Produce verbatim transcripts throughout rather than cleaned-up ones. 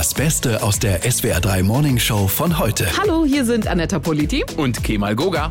Das Beste aus der S W R drei Morning Show von heute. Hallo, hier sind Annetta Politi und Kemal Goga.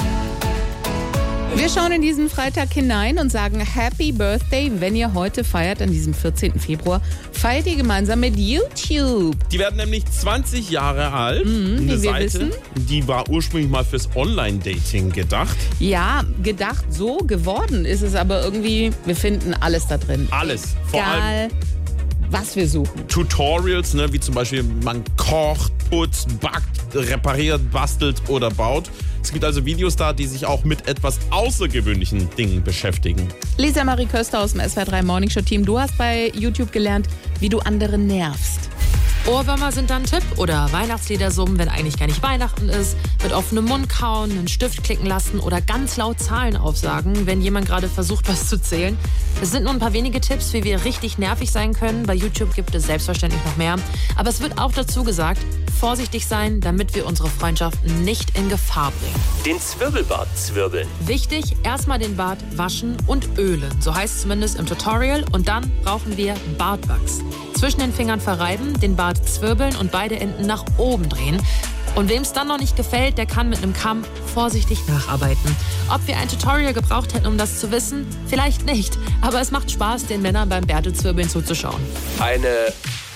Wir schauen in diesen Freitag hinein und sagen Happy Birthday, wenn ihr heute feiert, an diesem vierzehnten Februar. Feiert ihr gemeinsam mit YouTube. Die werden nämlich zwanzig Jahre alt. Mhm, Eine wie wir Seite, wissen. die war ursprünglich mal fürs Online-Dating gedacht. Ja, gedacht, so geworden ist es aber irgendwie, wir finden alles da drin. Alles. Vor allem Egal, was wir suchen. Tutorials, ne, wie zum Beispiel man kocht, putzt, backt, repariert, bastelt oder baut. Es gibt also Videos da, die sich auch mit etwas außergewöhnlichen Dingen beschäftigen. Lisa Marie Köster aus dem S W R drei Morning Show Team, du hast bei YouTube gelernt, wie du andere nervst. Ohrwürmer sind dann ein Tipp oder Weihnachtslieder summen, wenn eigentlich gar nicht Weihnachten ist, mit offenem Mund kauen, einen Stift klicken lassen oder ganz laut Zahlen aufsagen, wenn jemand gerade versucht, was zu zählen. Es sind nur ein paar wenige Tipps, wie wir richtig nervig sein können. Bei YouTube gibt es selbstverständlich noch mehr. Aber es wird auch dazu gesagt, vorsichtig sein, damit wir unsere Freundschaften nicht in Gefahr bringen. Den Zwirbelbart zwirbeln. Wichtig, erstmal den Bart waschen und ölen. So heißt es zumindest im Tutorial. Und dann brauchen wir Bartwachs. Zwischen den Fingern verreiben, den Bart zwirbeln und beide Enden nach oben drehen. Und wem es dann noch nicht gefällt, der kann mit einem Kamm vorsichtig nacharbeiten. Ob wir ein Tutorial gebraucht hätten, um das zu wissen? Vielleicht nicht. Aber es macht Spaß, den Männern beim Bärtezwirbeln zuzuschauen. Eine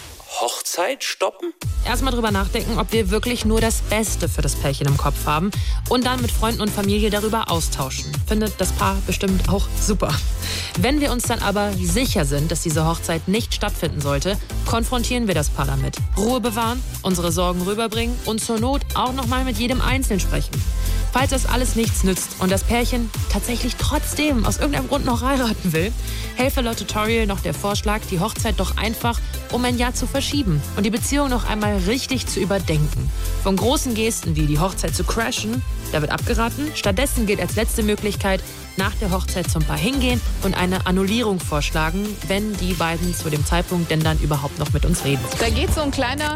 Hochzeit stoppen? Erstmal drüber nachdenken, ob wir wirklich nur das Beste für das Pärchen im Kopf haben und dann mit Freunden und Familie darüber austauschen. Findet das Paar bestimmt auch super. Wenn wir uns dann aber sicher sind, dass diese Hochzeit nicht stattfinden sollte, konfrontieren wir das Paar damit. Ruhe bewahren, unsere Sorgen rüberbringen und zur Not auch nochmal mit jedem Einzelnen sprechen. Falls das alles nichts nützt und das Pärchen tatsächlich trotzdem aus irgendeinem Grund noch heiraten will, helfe laut Tutorial noch der Vorschlag, die Hochzeit doch einfach um ein Jahr zu verschieben und die Beziehung noch einmal richtig zu überdenken. Von großen Gesten wie die Hochzeit zu crashen, da wird abgeraten. Stattdessen gilt als letzte Möglichkeit, nach der Hochzeit zum Paar hingehen und eine Annullierung vorschlagen, wenn die beiden zu dem Zeitpunkt denn dann überhaupt noch mit uns reden. Da geht so ein kleiner,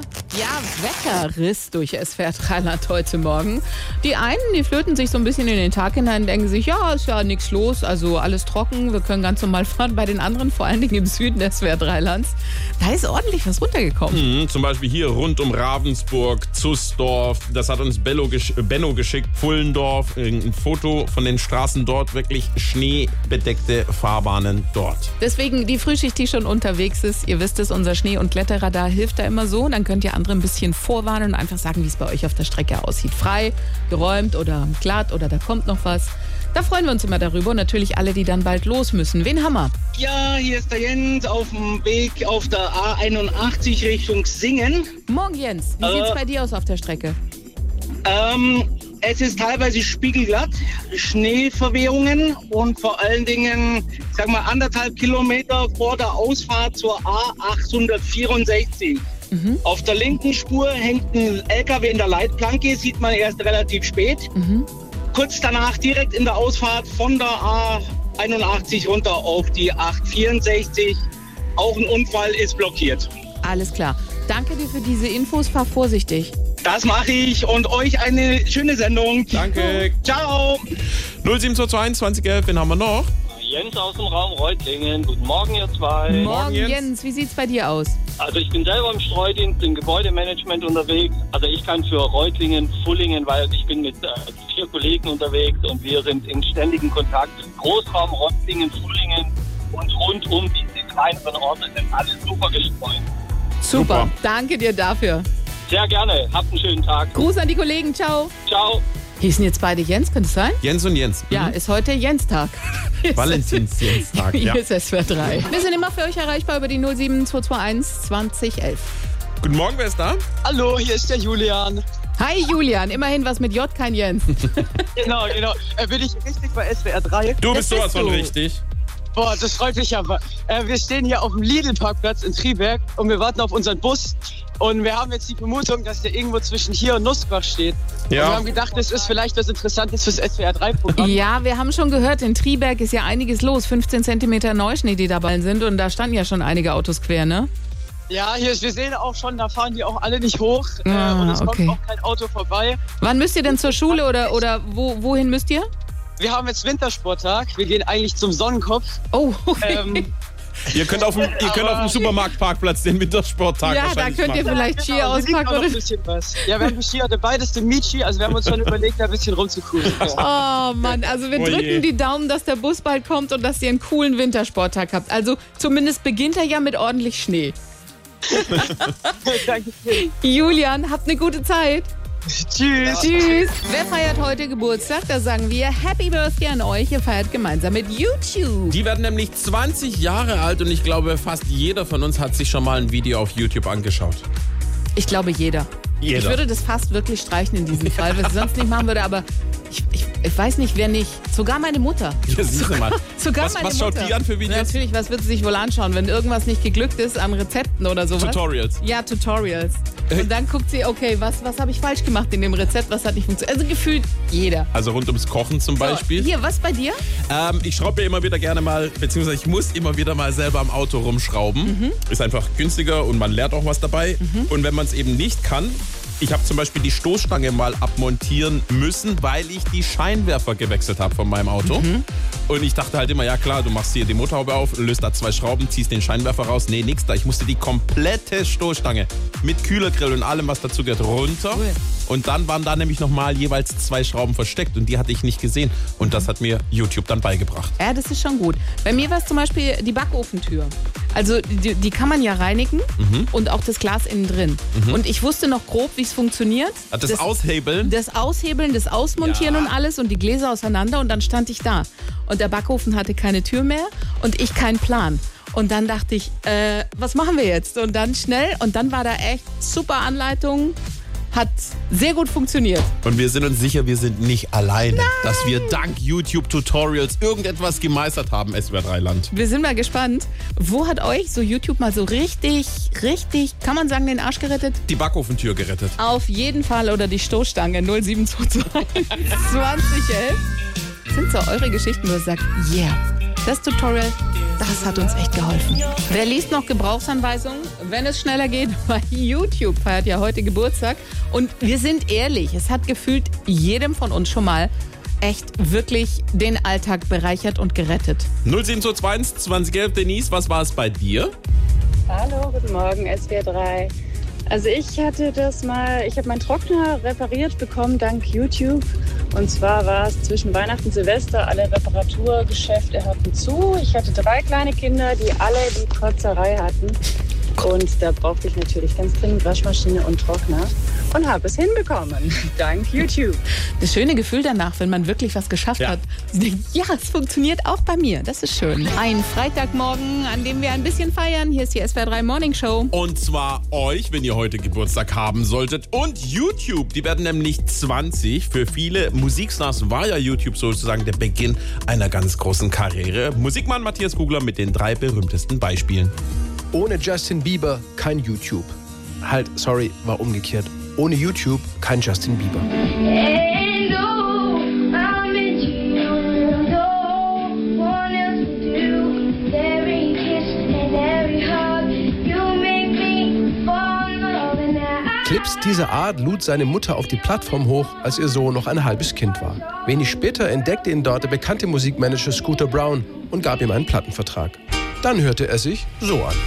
ja, Wetterriss durch S W R drei Land heute Morgen. Die einen, die flöten sich so ein bisschen in den Tag hinein, denken sich, ja, ist ja nichts los, also alles trocken, wir können ganz normal fahren. Bei den anderen, vor allen Dingen im Süden des S W R drei Lands, da ist ordentlich was runtergekommen. Mhm, zum Beispiel hier rund um Ravensburg, Zußdorf, das hat uns Bello gesch- Benno geschickt, Pfullendorf, ein Foto von den Straßen dort, wirklich schneebedeckte Fahrbahnen dort. Deswegen die Frühschicht, die schon unterwegs ist, ihr wisst es, unser Schnee- und Kletterradar hilft da immer so. Dann könnt ihr andere ein bisschen vorwarnen und einfach sagen, wie es bei euch auf der Strecke aussieht. Frei, geräumt oder glatt oder da kommt noch was. Da freuen wir uns immer darüber und natürlich alle, die dann bald los müssen. Wen haben wir? Ja, hier ist der Jens auf dem Weg auf der A einundachtzig Richtung Singen. Morgen, Jens. Wie Äh, sieht's bei dir aus auf der Strecke? Ähm, es ist teilweise spiegelglatt, Schneeverwehungen und vor allen Dingen, sag mal, anderthalb Kilometer vor der Ausfahrt zur A achthundertvierundsechzig. Mhm. Auf der linken Spur hängt ein L K W in der Leitplanke, sieht man erst relativ spät. Mhm. Kurz danach direkt in der Ausfahrt von der A einundachtzig runter auf die achthundertvierundsechzig. Auch ein Unfall ist blockiert. Alles klar. Danke dir für diese Infos. Fahr vorsichtig. Das mache ich und euch eine schöne Sendung. Danke. Ciao. null sieben zwei zwei eins zwanzig elf, wen haben wir noch? Jens aus dem Raum Reutlingen. Guten Morgen, ihr zwei. Morgen, Jens. Jens. Wie sieht's bei dir aus? Also ich bin selber im Streudienst, im Gebäudemanagement unterwegs. Also ich kann für Reutlingen, Pfullingen, weil ich bin mit äh, vier Kollegen unterwegs und wir sind in ständigem Kontakt. Großraum Reutlingen, Pfullingen und rund um diese kleineren Orte sind alle super gestreut. Super. Super. Danke dir dafür. Sehr gerne. Habt einen schönen Tag. Gruß an die Kollegen. Ciao. Ciao. Hießen jetzt beide Jens, könnte es sein? Jens und Jens. Ja, ist heute Jens-Tag. Valentins-Jens-Tag, ja. Hier ist S W R drei. Wir sind immer für euch erreichbar über die null sieben zwei zwei eins zwanzig elf. Guten Morgen, wer ist da? Hallo, hier ist der Julian. Hi Julian, immerhin was mit J, kein Jens. Genau, genau. Äh, bin ich richtig bei S W R drei? Du bist Das sowas bist von du. richtig. Boah, das freut mich aber. Äh, wir stehen hier auf dem Lidl-Parkplatz in Triberg und wir warten auf unseren Bus. Und wir haben jetzt die Vermutung, dass der irgendwo zwischen hier und Nussbach steht. Und wir Ja. haben gedacht, das ist vielleicht was Interessantes fürs S W R drei Programm. Ja, wir haben schon gehört, in Triberg ist ja einiges los. fünfzehn Zentimeter Neuschnee, die dabei sind. Und da standen ja schon einige Autos quer, ne? Ja, hier ist, wir sehen auch schon, da fahren die auch alle nicht hoch. Ah, äh, und es okay. kommt auch kein Auto vorbei. Wann müsst ihr denn zur Schule oder, oder wo, wohin müsst ihr? Wir haben jetzt Wintersporttag. Wir gehen eigentlich zum Sonnenkopf. Oh, okay. Ähm, Ihr könnt auf dem, ihr könnt auf dem Supermarktparkplatz den Wintersporttag Ja, da wahrscheinlich könnt ihr machen. vielleicht Ski Genau, da liegt auch auspacken. noch ein Oder? bisschen was. Ja, wir haben Ski, der beideste Mietski, also wir haben uns schon überlegt, da ein bisschen rumzucruisen. Oh Mann, also wir Oh drücken je. die Daumen, dass der Bus bald kommt und dass ihr einen coolen Wintersporttag habt. Also zumindest beginnt er ja mit ordentlich Schnee. Danke. Julian, habt eine gute Zeit. Tschüss. Tschüss. Wer feiert heute Geburtstag? Da sagen wir Happy Birthday an euch. Ihr feiert gemeinsam mit YouTube. Die werden nämlich zwanzig Jahre alt und ich glaube, fast jeder von uns hat sich schon mal ein Video auf YouTube angeschaut. Ich glaube, jeder. Jeder. Ich würde das fast wirklich streichen in diesem Fall, was ich sonst nicht machen würde, aber ich, ich, ich weiß nicht, wer nicht. Sogar meine Mutter. Ja, siehst du mal. Sogar Was, meine was schaut Mutter. die an für Videos? Natürlich, was wird sie sich wohl anschauen, wenn irgendwas nicht geglückt ist an Rezepten oder sowas? Tutorials. Ja, Tutorials. Und dann guckt sie, okay, was, was habe ich falsch gemacht in dem Rezept, was hat nicht funktioniert. Also gefühlt jeder. Also rund ums Kochen zum Beispiel. Hier, was bei dir? Ähm, ich schraube ja immer wieder gerne mal, beziehungsweise ich muss immer wieder mal selber am Auto rumschrauben. Mhm. Ist einfach günstiger und man lernt auch was dabei. Und wenn man es eben nicht kann, ich habe zum Beispiel die Stoßstange mal abmontieren müssen, weil ich die Scheinwerfer gewechselt habe von meinem Auto. Mhm. Und ich dachte halt immer, ja klar, du machst hier die Motorhaube auf, löst da zwei Schrauben, ziehst den Scheinwerfer raus. Nee, nix da. Ich musste die komplette Stoßstange mit Kühlergrill und allem, was dazu gehört, runter. Cool. Und dann waren da nämlich nochmal jeweils zwei Schrauben versteckt und die hatte ich nicht gesehen. Und das hat mir YouTube dann beigebracht. Ja, das ist schon gut. Bei mir war es zum Beispiel die Backofentür. Also die, die kann man ja reinigen und auch das Glas innen drin. Und ich wusste noch grob, wie es funktioniert. Das, das Aushebeln? Das Aushebeln, das Ausmontieren Ja. und alles und die Gläser auseinander und dann stand ich da. Und der Backofen hatte keine Tür mehr und ich keinen Plan. Und dann dachte ich, äh, was machen wir jetzt? Und dann schnell und dann war da echt super Anleitung. Hat sehr gut funktioniert. Und wir sind uns sicher, wir sind nicht alleine, dass wir dank YouTube-Tutorials irgendetwas gemeistert haben, S W R drei Land. Wir sind mal gespannt. Wo hat euch so YouTube mal so richtig, richtig, kann man sagen, den Arsch gerettet? Die Backofentür gerettet. Auf jeden Fall oder die Stoßstange null sieben zwei zwei zwanzig elf. Sind so eure Geschichten, wo ihr sagt, yeah, das Tutorial, das hat uns echt geholfen. Wer liest noch Gebrauchsanweisungen? Wenn es schneller geht, weil YouTube feiert ja heute Geburtstag. Und wir sind ehrlich, es hat gefühlt jedem von uns schon mal echt wirklich den Alltag bereichert und gerettet. null sieben zwei zwei eins zwanzig elf, Denise, was war es bei dir? Hallo, guten Morgen, S W R drei. Also ich hatte das mal, ich habe meinen Trockner repariert bekommen dank YouTube. Und zwar war es zwischen Weihnachten und Silvester, alle Reparaturgeschäfte hatten zu. Ich hatte drei kleine Kinder, die alle die Kotzerei hatten. Und da brauchte ich natürlich ganz dringend Waschmaschine und Trockner und habe es hinbekommen, dank YouTube. Das schöne Gefühl danach, wenn man wirklich was geschafft Ja. hat. Sie denken, ja, es funktioniert auch bei mir. Das ist schön. Ein Freitagmorgen, an dem wir ein bisschen feiern. Hier ist die S W R drei Morning Show. Und zwar euch, wenn ihr heute Geburtstag haben solltet. Und YouTube, die werden nämlich zwanzig. Für viele Musikstars war ja YouTube sozusagen der Beginn einer ganz großen Karriere. Musikmann Matthias Kugler mit den drei berühmtesten Beispielen. Ohne Justin Bieber kein YouTube. Halt, sorry, war umgekehrt. Ohne YouTube kein Justin Bieber. Clips dieser Art lud seine Mutter auf die Plattform hoch, als ihr Sohn noch ein halbes Kind war. Wenig später entdeckte ihn dort der bekannte Musikmanager Scooter Brown und gab ihm einen Plattenvertrag. Dann hörte er sich so an.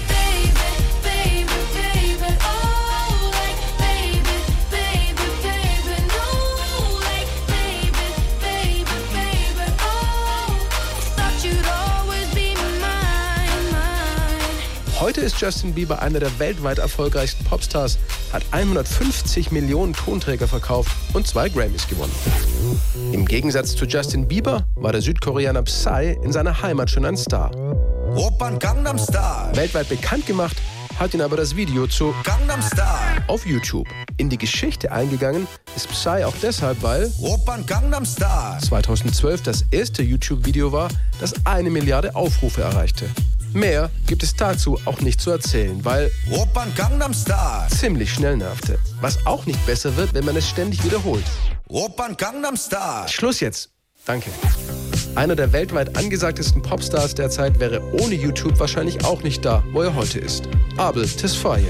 Heute ist Justin Bieber einer der weltweit erfolgreichsten Popstars, hat hundertfünfzig Millionen Tonträger verkauft und zwei Grammys gewonnen. Im Gegensatz zu Justin Bieber war der Südkoreaner Psy in seiner Heimat schon ein Star. Weltweit bekannt gemacht hat ihn aber das Video zu Gangnam Style auf YouTube. In die Geschichte eingegangen ist Psy auch deshalb, weil zweitausendzwölf das erste YouTube-Video war, das eine Milliarde Aufrufe erreichte. Mehr gibt es dazu auch nicht zu erzählen, weil ziemlich schnell nervte. Was auch nicht besser wird, wenn man es ständig wiederholt. Schluss jetzt. Danke. Einer der weltweit angesagtesten Popstars der Zeit wäre ohne YouTube wahrscheinlich auch nicht da, wo er heute ist. Abel Tesfaye.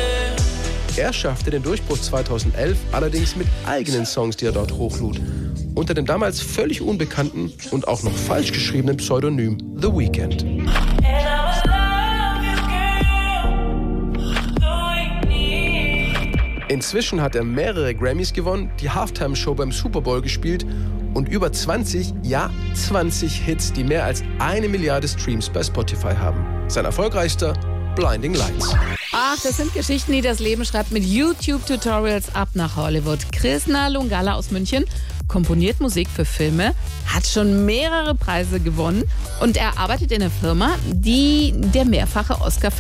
Er schaffte den Durchbruch zweitausendelf allerdings mit eigenen Songs, die er dort hochlud. unter dem damals völlig unbekannten und auch noch falsch geschriebenen Pseudonym The Weeknd. Inzwischen hat er mehrere Grammys gewonnen, die Halftime-Show beim Super Bowl gespielt und über zwanzig, ja zwanzig Hits, die mehr als eine Milliarde Streams bei Spotify haben. Sein erfolgreichster, Blinding Lights. Ach, das sind Geschichten, die das Leben schreibt mit YouTube-Tutorials ab nach Hollywood. Krishna Lungala aus München komponiert Musik für Filme, hat schon mehrere Preise gewonnen und er arbeitet in einer Firma, die der mehrfache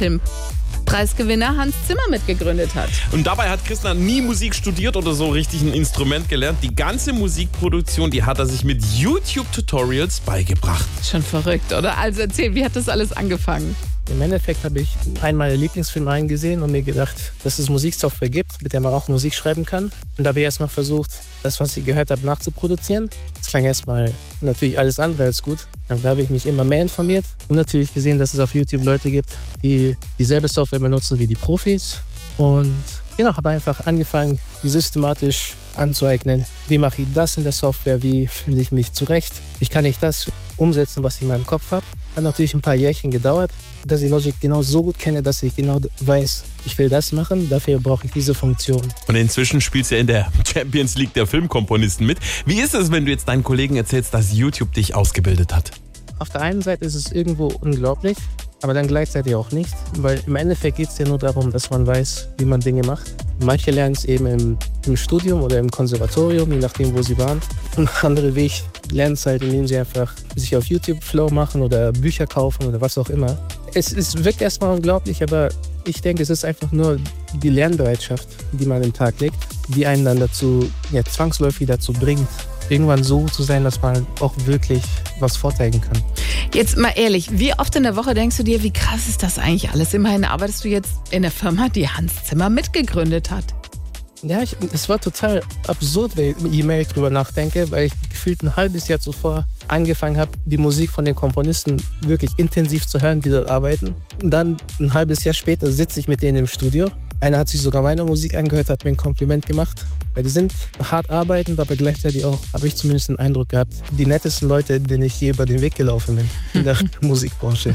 Oscar-Filmpreisgewinner Hans Zimmer mitgegründet hat. Und dabei hat Krishna nie Musik studiert oder so richtig ein Instrument gelernt. Die ganze Musikproduktion, die hat er sich mit YouTube-Tutorials beigebracht. Schon verrückt, oder? Also erzähl, wie hat das alles angefangen? Im Endeffekt habe ich einen meiner Lieblingsfilme eingesehen und mir gedacht, dass es Musiksoftware gibt, mit der man auch Musik schreiben kann. Und da habe ich erstmal versucht, das, was ich gehört habe, nachzuproduzieren. Das klang erstmal natürlich alles andere als gut. Und da habe ich mich immer mehr informiert und natürlich gesehen, dass es auf YouTube Leute gibt, die dieselbe Software benutzen wie die Profis. Und genau, habe einfach angefangen, die systematisch anzueignen. Wie mache ich das in der Software? Wie finde ich mich zurecht? Wie kann ich das umsetzen, was ich in meinem Kopf habe? Hat natürlich ein paar Jährchen gedauert, dass ich Logic genau so gut kenne, dass ich genau weiß, ich will das machen, dafür brauche ich diese Funktion. Und inzwischen spielst du ja in der Champions League der Filmkomponisten mit. Wie ist es, wenn du jetzt deinen Kollegen erzählst, dass YouTube dich ausgebildet hat? Auf der einen Seite ist es irgendwo unglaublich, aber dann gleichzeitig auch nicht, weil im Endeffekt geht es ja nur darum, dass man weiß, wie man Dinge macht. Manche lernen es eben im, im Studium oder im Konservatorium, je nachdem, wo sie waren. Und andere Weg lernen es halt, indem sie einfach sich auf YouTube Flow machen oder Bücher kaufen oder was auch immer. Es, es wirkt erstmal unglaublich, aber ich denke, es ist einfach nur die Lernbereitschaft, die man im Tag legt, die einen dann dazu, ja, zwangsläufig dazu bringt, irgendwann so zu sein, dass man auch wirklich was vorzeigen kann. Jetzt mal ehrlich, wie oft in der Woche denkst du dir, wie krass ist das eigentlich alles? Immerhin arbeitest du jetzt in der Firma, die Hans Zimmer mitgegründet hat. Ja, ich, es war total absurd, wenn ich je mehr drüber nachdenke, weil ich gefühlt ein halbes Jahr zuvor angefangen habe, die Musik von den Komponisten wirklich intensiv zu hören, die dort arbeiten. Und dann ein halbes Jahr später sitze ich mit denen im Studio. Einer hat sich sogar meine Musik angehört, hat mir ein Kompliment gemacht. Weil die sind hart arbeitend, aber gleichzeitig auch, habe ich zumindest den Eindruck gehabt, die nettesten Leute, denen ich je über den Weg gelaufen bin in der Musikbranche.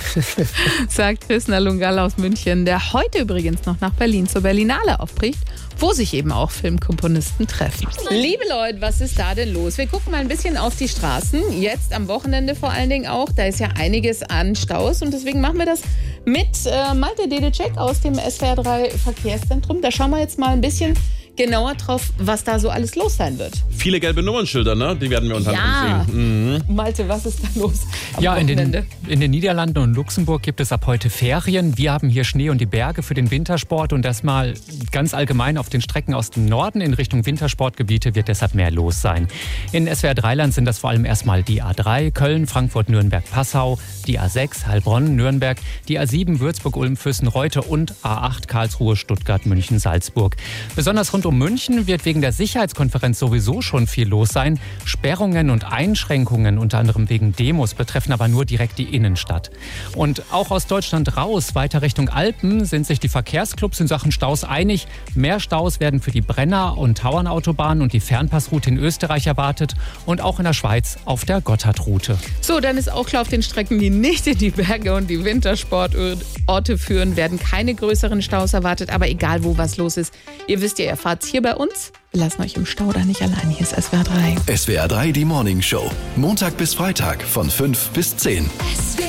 Sagt Krishna Lungala aus München, der heute übrigens noch nach Berlin zur Berlinale aufbricht, wo sich eben auch Filmkomponisten treffen. Liebe Leute, was ist da denn los? Wir gucken mal ein bisschen auf die Straßen, jetzt am Wochenende vor allen Dingen auch. Da ist ja einiges an Staus und deswegen machen wir das mit äh, Malte Dedecek aus dem S W R drei Verkehrszentrum. Da schauen wir jetzt mal ein bisschen genauer drauf, was da so alles los sein wird. Viele gelbe Nummernschilder, ne? Die werden wir unter anderem ja. sehen. Mhm. Malte, was ist da los am ja, in Wochenende? den, in den Niederlanden und Luxemburg gibt es ab heute Ferien. Wir haben hier Schnee und die Berge für den Wintersport und das mal ganz allgemein auf den Strecken aus dem Norden in Richtung Wintersportgebiete wird deshalb mehr los sein. In S W R drei Land sind das vor allem erstmal die A drei, Köln, Frankfurt, Nürnberg, Passau, die A sechs, Heilbronn, Nürnberg, die A sieben, Würzburg, Ulm, Füssen, Reute und A acht, Karlsruhe, Stuttgart, München, Salzburg. Besonders rund um München wird wegen der Sicherheitskonferenz sowieso schon viel los sein. Sperrungen und Einschränkungen, unter anderem wegen Demos, betreffen aber nur direkt die Innenstadt. Und auch aus Deutschland raus, weiter Richtung Alpen, sind sich die Verkehrsclubs in Sachen Staus einig. Mehr Staus werden für die Brenner- und Tauernautobahn und die Fernpassroute in Österreich erwartet und auch in der Schweiz auf der Gotthardroute. So, dann ist auch klar, auf den Strecken, die nicht in die Berge und die Wintersportorte führen, werden keine größeren Staus erwartet. Aber egal, wo was los ist, ihr wisst, ihr erfahrt es hier bei uns. Wir lassen euch im Stau da nicht allein. Hier ist S W R drei. S W R drei, die Morning Show. Montag bis Freitag von fünf bis zehn. S W R